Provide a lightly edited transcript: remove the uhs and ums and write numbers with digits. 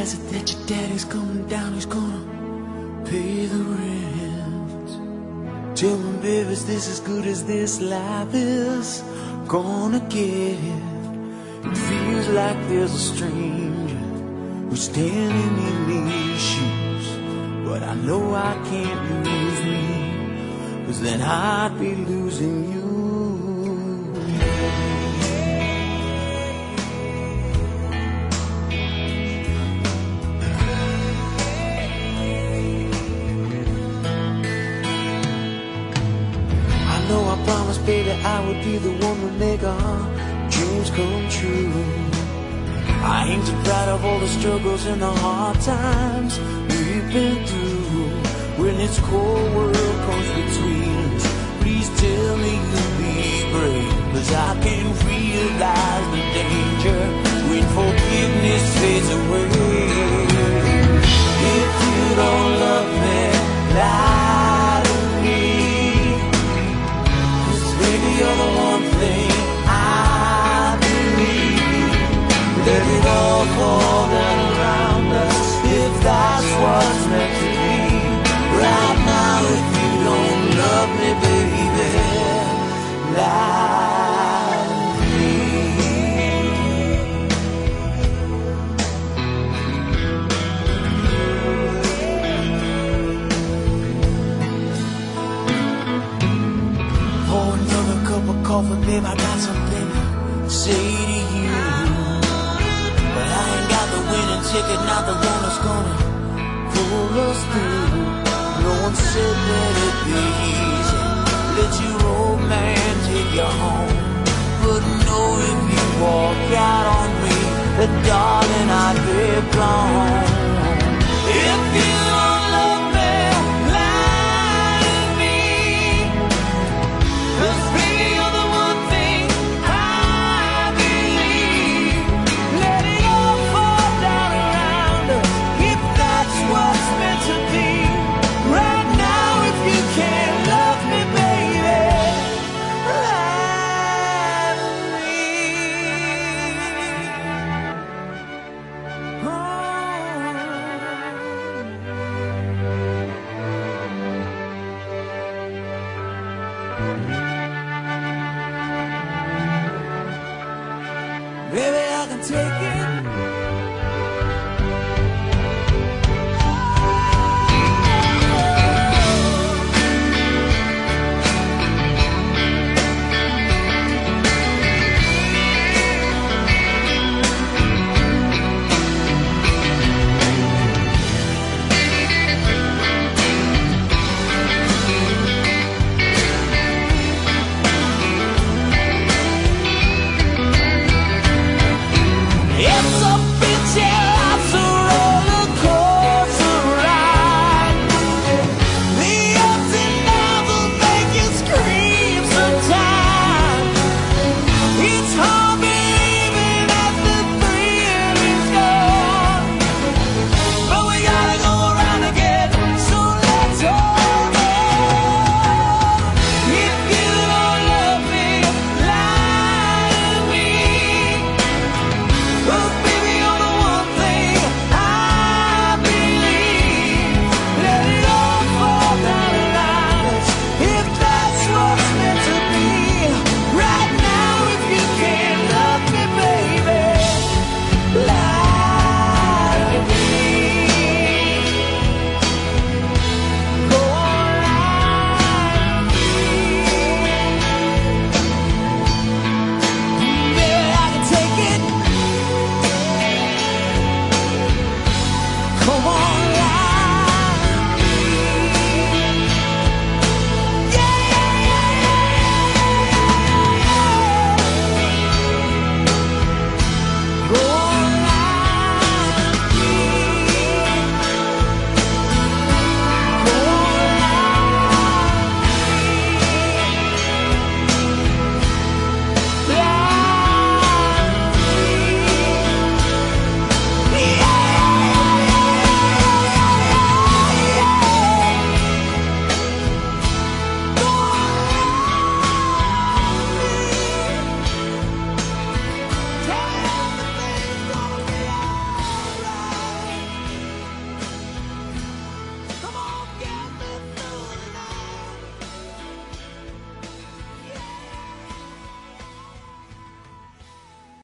has it that your daddy's coming down, he's gonna pay the rent. Tell me, baby, is this as good as this life is gonna get? It feels like there's a stranger who's standing in these shoes, but I know I can't lose me, 'cause then I'd be losing you. I promised, baby, I would be the one to make our dreams come true. I ain't too proud of all the struggles and the hard times we've been through. When this cold world comes between us, please tell me you'll be brave, 'cause I can realize the danger when forgiveness fades away. If you don't love me, lie to me. You're the one thing I believe. Let it all fall down around us, if that's what's meant to be. Right now, if you don't love me, baby, lie to me. Pour another cup of coffee, babe, I got something to say to you. But I ain't got the winning ticket, not the one that's gonna pull us through. No one said let it be easy, let your old man take you home. But know if you walk out on me, that darling, I'd be gone.